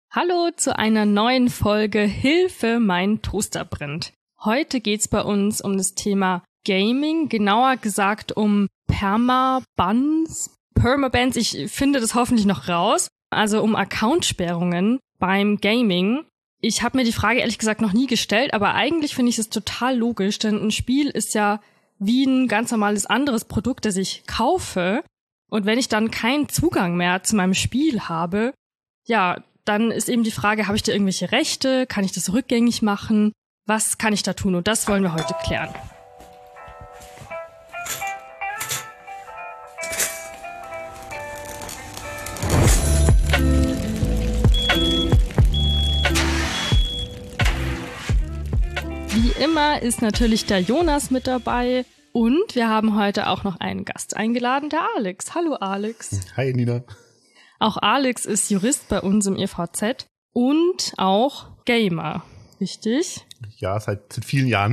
Hallo zu einer neuen Folge Hilfe, mein Toaster brennt. Heute geht's bei uns um das Thema Gaming, genauer gesagt um Permabans, ich finde das hoffentlich noch raus, also um Accountsperrungen beim Gaming. Ich habe mir die Frage ehrlich gesagt noch nie gestellt, aber eigentlich finde ich es total logisch, denn ein Spiel ist ja wie ein ganz normales anderes Produkt, das ich kaufe. Und wenn ich dann keinen Zugang mehr zu meinem Spiel habe, ja, dann ist eben die Frage, habe ich da irgendwelche Rechte? Kann ich das rückgängig machen? Was kann ich da tun? Und das wollen wir heute klären. Wie immer ist natürlich der Jonas mit dabei. Und wir haben heute auch noch einen Gast eingeladen, der Alex. Hallo Alex. Hi Nina. Auch Alex ist Jurist bei uns im EVZ und auch Gamer, richtig? Ja, seit vielen Jahren.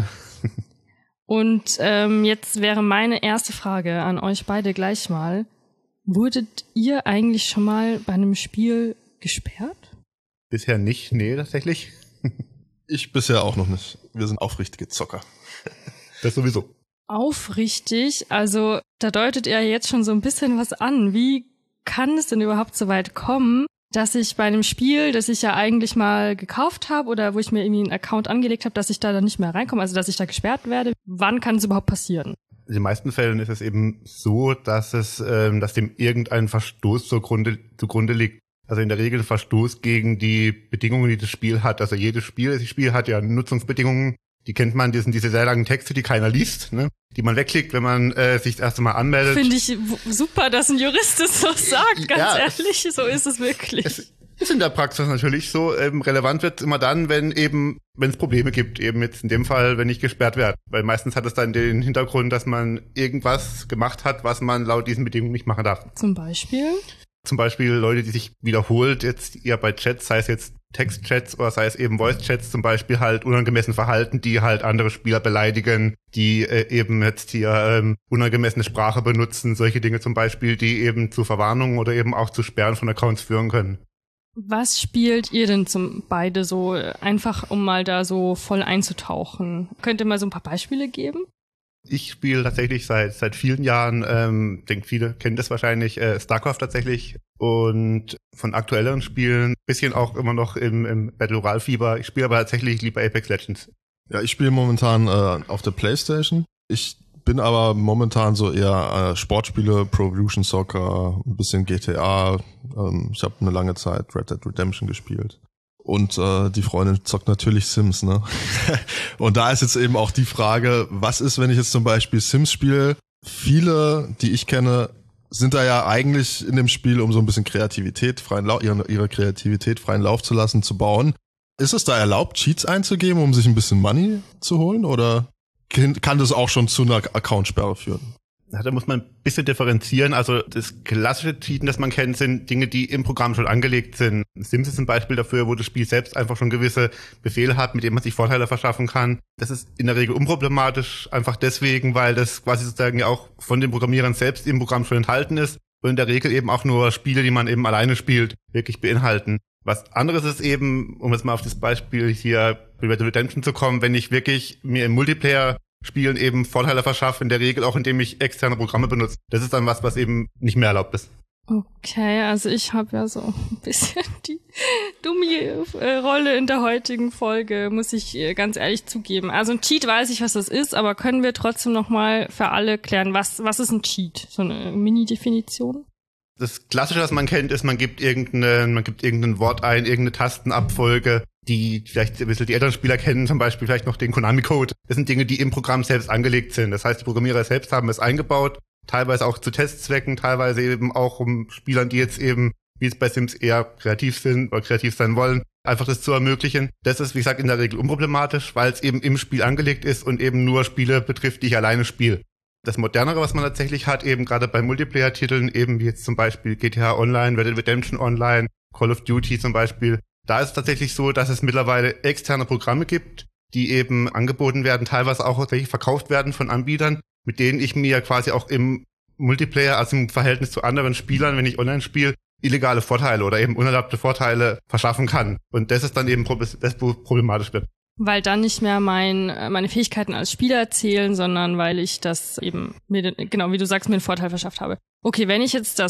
Und jetzt wäre meine erste Frage an euch beide gleich mal. Wurdet ihr eigentlich schon mal bei einem Spiel gesperrt? Bisher nicht, nee, tatsächlich. Ich bisher auch noch nicht. Wir sind aufrichtige Zocker. Das sowieso. Aufrichtig? Also da deutet ihr jetzt schon so ein bisschen was an. Wie kann es denn überhaupt so weit kommen, dass ich bei einem Spiel, das ich ja eigentlich mal gekauft habe oder wo ich mir irgendwie einen Account angelegt habe, dass ich da dann nicht mehr reinkomme, also dass ich da gesperrt werde? Wann kann es überhaupt passieren? In den meisten Fällen ist es eben so, dass dem irgendein Verstoß zugrunde liegt. Also in der Regel ein Verstoß gegen die Bedingungen, die das Spiel hat. Also jedes Spiel hat ja Nutzungsbedingungen. Die kennt man, diese sehr langen Texte, die keiner liest, ne? Die man wegklickt, wenn man sich das erste Mal anmeldet. Finde ich super, dass ein Jurist das so sagt, ganz ehrlich, so ist es wirklich. Es ist in der Praxis natürlich so. Relevant wird immer dann, wenn es Probleme gibt, eben jetzt in dem Fall, wenn ich gesperrt werde. Weil meistens hat es dann den Hintergrund, dass man irgendwas gemacht hat, was man laut diesen Bedingungen nicht machen darf. Zum Beispiel Leute, die sich wiederholt jetzt eher bei Chats, sei es jetzt Textchats oder sei es eben Voice-Chats zum Beispiel halt unangemessen verhalten, die halt andere Spieler beleidigen, die eben jetzt hier unangemessene Sprache benutzen, solche Dinge zum Beispiel, die eben zu Verwarnungen oder eben auch zu Sperren von Accounts führen können. Was spielt ihr denn beide so, einfach um mal da so voll einzutauchen? Könnt ihr mal so ein paar Beispiele geben? Ich spiele tatsächlich seit vielen Jahren, denke viele kennen das wahrscheinlich, StarCraft tatsächlich. Und von aktuelleren Spielen bisschen auch immer noch im Battle Royale Fieber. Ich spiele aber tatsächlich lieber Apex Legends. Ja, ich spiele momentan auf der PlayStation. Ich bin aber momentan so eher Sportspiele, Pro Evolution Soccer, ein bisschen GTA. Ich habe eine lange Zeit Red Dead Redemption gespielt. Und die Freundin zockt natürlich Sims, ne? Und da ist jetzt eben auch die Frage, was ist, wenn ich jetzt zum Beispiel Sims spiele? Viele, die ich kenne, sind da ja eigentlich in dem Spiel, um so ein bisschen ihre Kreativität freien Lauf zu lassen, zu bauen. Ist es da erlaubt, Cheats einzugeben, um sich ein bisschen Money zu holen? Oder kann das auch schon zu einer Accountsperre führen? Ja, da muss man ein bisschen differenzieren. Also das klassische Cheaten, das man kennt, sind Dinge, die im Programm schon angelegt sind. Sims ist ein Beispiel dafür, wo das Spiel selbst einfach schon gewisse Befehle hat, mit denen man sich Vorteile verschaffen kann. Das ist in der Regel unproblematisch, einfach deswegen, weil das quasi sozusagen ja auch von den Programmierern selbst im Programm schon enthalten ist und in der Regel eben auch nur Spiele, die man eben alleine spielt, wirklich beinhalten. Was anderes ist eben, um jetzt mal auf das Beispiel hier bei Red Dead Redemption zu kommen, wenn ich wirklich mir im Multiplayer Spielen eben Vorteile verschaffe, in der Regel auch indem ich externe Programme benutze. Das ist dann was eben nicht mehr erlaubt ist. Okay, also ich habe ja so ein bisschen die dumme Rolle in der heutigen Folge, muss ich ganz ehrlich zugeben. Also ein Cheat weiß ich, was das ist, aber können wir trotzdem nochmal für alle klären, was ist ein Cheat? So eine Mini-Definition? Das Klassische, was man kennt, ist, man gibt irgendein Wort ein, irgendeine Tastenabfolge, die vielleicht ein bisschen die älteren Spieler kennen, zum Beispiel vielleicht noch den Konami-Code. Das sind Dinge, die im Programm selbst angelegt sind. Das heißt, die Programmierer selbst haben es eingebaut, teilweise auch zu Testzwecken, teilweise eben auch um Spielern, die jetzt eben, wie es bei Sims eher kreativ sind oder kreativ sein wollen, einfach das zu ermöglichen. Das ist, wie gesagt, in der Regel unproblematisch, weil es eben im Spiel angelegt ist und eben nur Spiele betrifft, die ich alleine spiele. Das Modernere, was man tatsächlich hat, eben gerade bei Multiplayer-Titeln, eben wie jetzt zum Beispiel GTA Online, Red Dead Redemption Online, Call of Duty zum Beispiel, da ist es tatsächlich so, dass es mittlerweile externe Programme gibt, die eben angeboten werden, teilweise auch tatsächlich verkauft werden von Anbietern, mit denen ich mir quasi auch im Multiplayer, also im Verhältnis zu anderen Spielern, wenn ich online spiele, illegale Vorteile oder eben unerlaubte Vorteile verschaffen kann. Und das ist dann eben das, wo problematisch wird. Weil dann nicht mehr meine Fähigkeiten als Spieler zählen, sondern weil ich das eben genau wie du sagst, mir einen Vorteil verschafft habe. Okay, wenn ich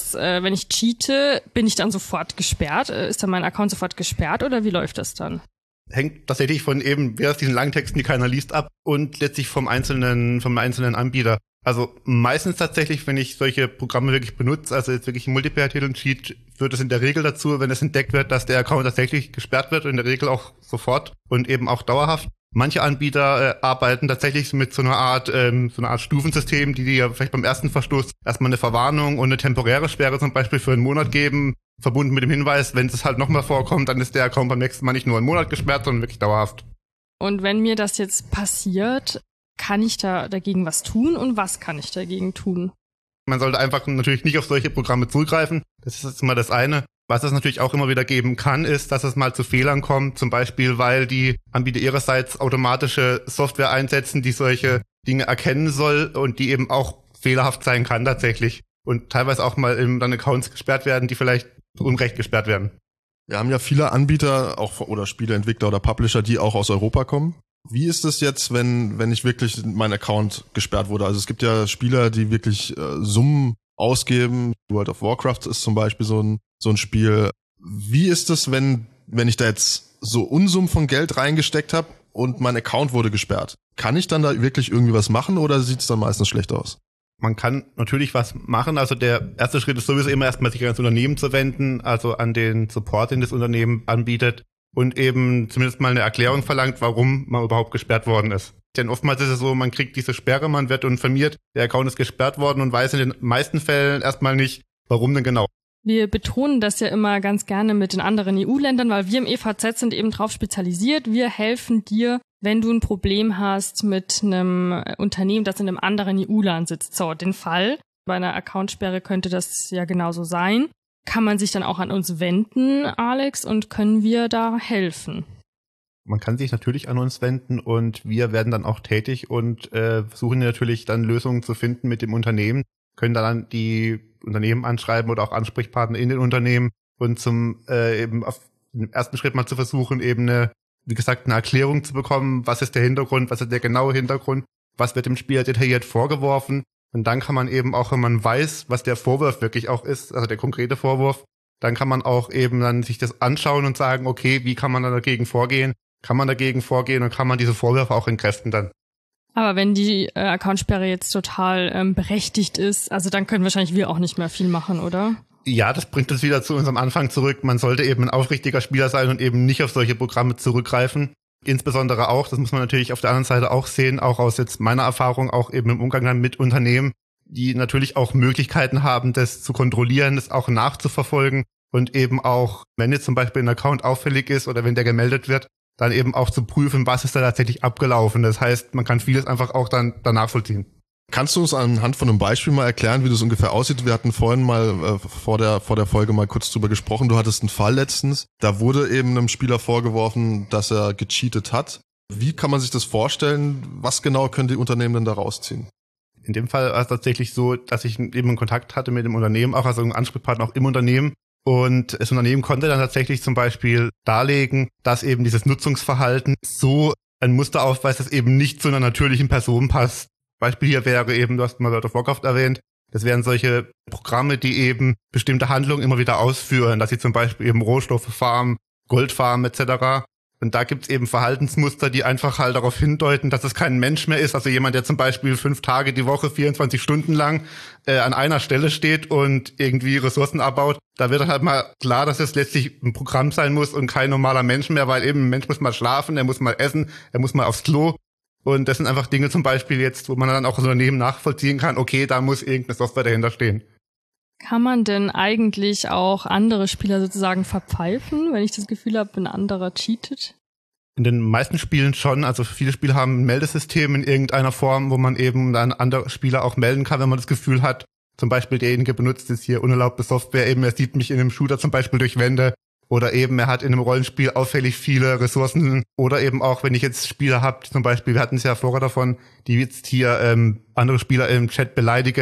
cheate, bin ich dann sofort gesperrt? Ist dann mein Account sofort gesperrt oder wie läuft das dann? Hängt tatsächlich von eben, wer aus diesen langen Texten, die keiner liest, ab und letztlich vom einzelnen Anbieter. Also meistens tatsächlich, wenn ich solche Programme wirklich benutze, also jetzt wirklich Multiplayer-Titel cheat, führt es in der Regel dazu, wenn es entdeckt wird, dass der Account tatsächlich gesperrt wird, in der Regel auch sofort und eben auch dauerhaft. Manche Anbieter arbeiten tatsächlich mit so einer Art Stufensystem, die dir vielleicht beim ersten Verstoß erstmal eine Verwarnung und eine temporäre Sperre zum Beispiel für einen Monat geben, verbunden mit dem Hinweis, wenn es halt nochmal vorkommt, dann ist der Account beim nächsten Mal nicht nur einen Monat gesperrt, sondern wirklich dauerhaft. Und wenn mir das jetzt passiert, kann ich da dagegen was tun und was kann ich dagegen tun? Man sollte einfach natürlich nicht auf solche Programme zurückgreifen. Das ist jetzt mal das eine. Was es natürlich auch immer wieder geben kann, ist, dass es mal zu Fehlern kommt. Zum Beispiel, weil die Anbieter ihrerseits automatische Software einsetzen, die solche Dinge erkennen soll und die eben auch fehlerhaft sein kann tatsächlich. Und teilweise auch mal dann Accounts gesperrt werden, die vielleicht zu Unrecht gesperrt werden. Wir haben ja viele Anbieter, auch oder Spieleentwickler oder Publisher, die auch aus Europa kommen. Wie ist es jetzt, wenn ich wirklich mein Account gesperrt wurde? Also es gibt ja Spieler, die wirklich Summen ausgeben. World of Warcraft ist zum Beispiel so ein Spiel. Wie ist es, wenn ich da jetzt so Unsummen von Geld reingesteckt habe und mein Account wurde gesperrt? Kann ich dann da wirklich irgendwie was machen oder sieht es dann meistens schlecht aus? Man kann natürlich was machen. Also der erste Schritt ist sowieso immer erstmal sich an das Unternehmen zu wenden, also an den Support, den das Unternehmen anbietet und eben zumindest mal eine Erklärung verlangt, warum man überhaupt gesperrt worden ist. Denn oftmals ist es so, man kriegt diese Sperre, man wird informiert, der Account ist gesperrt worden und weiß in den meisten Fällen erstmal nicht, warum denn genau. Wir betonen das ja immer ganz gerne mit den anderen EU-Ländern, weil wir im EVZ sind eben drauf spezialisiert. Wir helfen dir, wenn du ein Problem hast mit einem Unternehmen, das in einem anderen EU-Land sitzt. So, den Fall bei einer Accountsperre könnte das ja genauso sein. Kann man sich dann auch an uns wenden, Alex, und können wir da helfen? Man kann sich natürlich an uns wenden und wir werden dann auch tätig und versuchen natürlich dann Lösungen zu finden mit dem Unternehmen, können dann die Unternehmen anschreiben oder auch Ansprechpartner in den Unternehmen und eben auf den ersten Schritt mal zu versuchen, eben eine Erklärung zu bekommen, was ist der Hintergrund, was ist der genaue Hintergrund, was wird dem Spieler detailliert vorgeworfen. Und dann kann man eben auch, wenn man weiß, was der Vorwurf wirklich auch ist, also der konkrete Vorwurf, dann kann man auch eben dann sich das anschauen und sagen, okay, wie kann man dann dagegen vorgehen? Kann man dagegen vorgehen und kann man diese Vorwürfe auch entkräften dann. Aber wenn die Accountsperre jetzt total berechtigt ist, also dann können wahrscheinlich wir auch nicht mehr viel machen, oder? Ja, das bringt uns wieder zu unserem Anfang zurück. Man sollte eben ein aufrichtiger Spieler sein und eben nicht auf solche Programme zurückgreifen. Insbesondere auch, das muss man natürlich auf der anderen Seite auch sehen, auch aus jetzt meiner Erfahrung, auch eben im Umgang dann mit Unternehmen, die natürlich auch Möglichkeiten haben, das zu kontrollieren, das auch nachzuverfolgen und eben auch, wenn jetzt zum Beispiel ein Account auffällig ist oder wenn der gemeldet wird, dann eben auch zu prüfen, was ist da tatsächlich abgelaufen. Das heißt, man kann vieles einfach auch dann danach vollziehen. Kannst du uns anhand von einem Beispiel mal erklären, wie das ungefähr aussieht? Wir hatten vorhin mal vor der Folge mal kurz drüber gesprochen. Du hattest einen Fall letztens. Da wurde eben einem Spieler vorgeworfen, dass er gecheatet hat. Wie kann man sich das vorstellen? Was genau können die Unternehmen denn da rausziehen? In dem Fall war es tatsächlich so, dass ich eben einen Kontakt hatte mit dem Unternehmen, auch als einen Ansprechpartner auch im Unternehmen. Und das Unternehmen konnte dann tatsächlich zum Beispiel darlegen, dass eben dieses Nutzungsverhalten so ein Muster aufweist, das eben nicht zu einer natürlichen Person passt. Beispiel hier wäre eben, du hast mal World of Warcraft erwähnt, das wären solche Programme, die eben bestimmte Handlungen immer wieder ausführen, dass sie zum Beispiel eben Rohstoffe farmen, Gold farmen etc. Und da gibt's eben Verhaltensmuster, die einfach halt darauf hindeuten, dass es kein Mensch mehr ist. Also jemand, der zum Beispiel 5 Tage die Woche, 24 Stunden lang an einer Stelle steht und irgendwie Ressourcen abbaut. Da wird halt mal klar, dass es letztlich ein Programm sein muss und kein normaler Mensch mehr, weil eben ein Mensch muss mal schlafen, er muss mal essen, er muss mal aufs Klo. Und das sind einfach Dinge zum Beispiel jetzt, wo man dann auch als Unternehmen nachvollziehen kann, okay, da muss irgendeine Software dahinter stehen. Kann man denn eigentlich auch andere Spieler sozusagen verpfeifen, wenn ich das Gefühl habe, ein anderer cheatet? In den meisten Spielen schon. Also viele Spiele haben ein Meldesystem in irgendeiner Form, wo man eben dann andere Spieler auch melden kann, wenn man das Gefühl hat, zum Beispiel derjenige benutzt jetzt hier unerlaubte Software, eben er sieht mich in einem Shooter zum Beispiel durch Wände oder eben er hat in einem Rollenspiel auffällig viele Ressourcen oder eben auch, wenn ich jetzt Spieler habe, zum Beispiel, wir hatten es ja vorher davon, die jetzt hier andere Spieler im Chat beleidigen,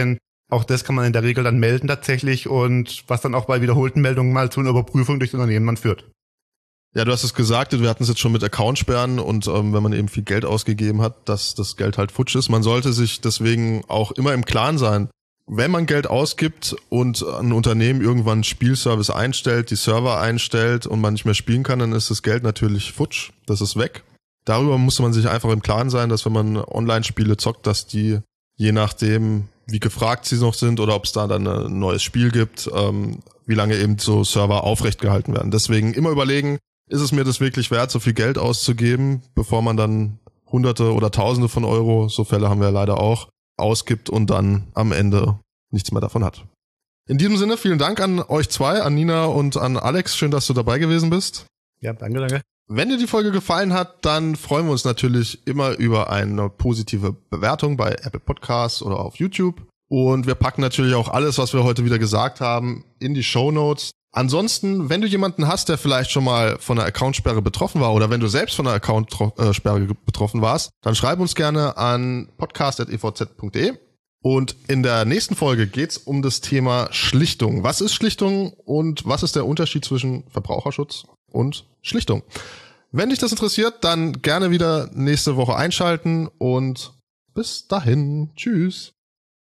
Auch das kann man in der Regel dann melden tatsächlich und was dann auch bei wiederholten Meldungen mal zu einer Überprüfung durch das Unternehmen man führt. Ja, du hast es gesagt, wir hatten es jetzt schon mit Accountsperren und wenn man eben viel Geld ausgegeben hat, dass das Geld halt futsch ist. Man sollte sich deswegen auch immer im Klaren sein, wenn man Geld ausgibt und ein Unternehmen irgendwann einen Spielservice einstellt, die Server einstellt und man nicht mehr spielen kann, dann ist das Geld natürlich futsch, das ist weg. Darüber muss man sich einfach im Klaren sein, dass wenn man Online-Spiele zockt, dass die, je nachdem, wie gefragt sie noch sind oder ob es da dann ein neues Spiel gibt, wie lange eben so Server aufrecht gehalten werden. Deswegen immer überlegen, ist es mir das wirklich wert, so viel Geld auszugeben, bevor man dann Hunderte oder Tausende von Euro, so Fälle haben wir leider auch, ausgibt und dann am Ende nichts mehr davon hat. In diesem Sinne, vielen Dank an euch zwei, an Nina und an Alex. Schön, dass du dabei gewesen bist. Ja, danke. Wenn dir die Folge gefallen hat, dann freuen wir uns natürlich immer über eine positive Bewertung bei Apple Podcasts oder auf YouTube. Und wir packen natürlich auch alles, was wir heute wieder gesagt haben, in die Shownotes. Ansonsten, wenn du jemanden hast, der vielleicht schon mal von einer Accountsperre betroffen war oder wenn du selbst von einer Accountsperre betroffen warst, dann schreib uns gerne an podcast@evz.de. Und in der nächsten Folge geht's um das Thema Schlichtung. Was ist Schlichtung und was ist der Unterschied zwischen Verbraucherschutz und Schlichtung? Wenn dich das interessiert, dann gerne wieder nächste Woche einschalten und bis dahin. Tschüss.